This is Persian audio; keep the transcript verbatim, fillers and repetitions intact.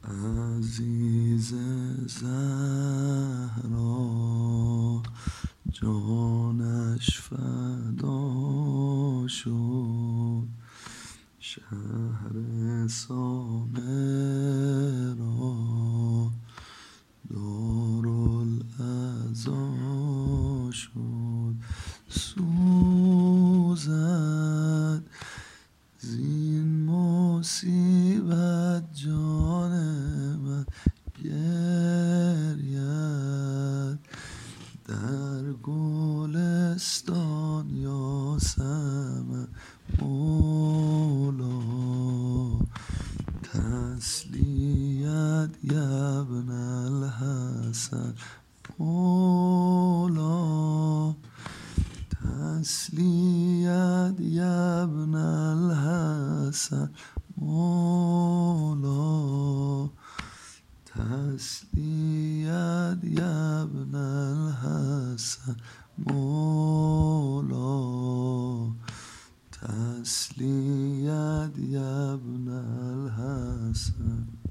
عزیز زهرا جانش فدا شد، شهر سامرا دارالعزا شد. سوزد زین مصیبت جان من، گرید در گلستان یاسمن. مولا تسلیت یابن الحسن، مولا تسلیت یابن الحسن، مولا تسلیت یابن الحسن، مولا تسلیت یابن الحسن.